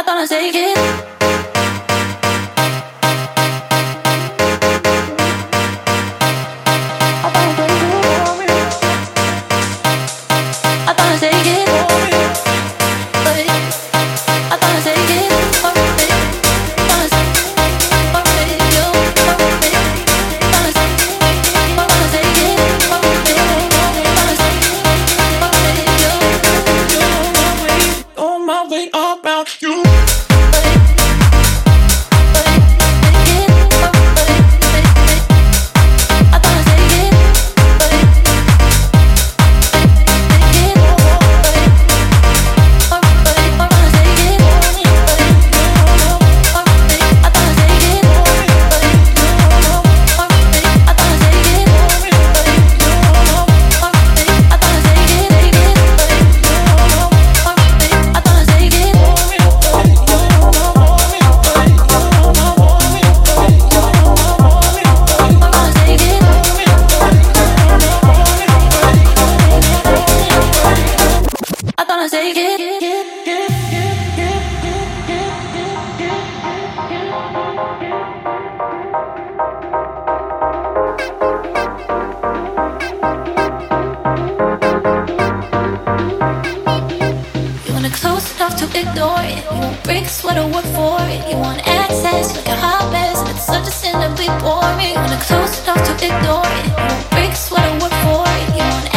gonna take it. I gonna take it. I gonna take it. On my way about you. Take it. You wanna close enough to ignore it. You won't break a sweater, work for it. You want access like a hot mess, and it's such a sin to be boring. You wanna close enough to ignore it. You won't break a sweater, work for it. You want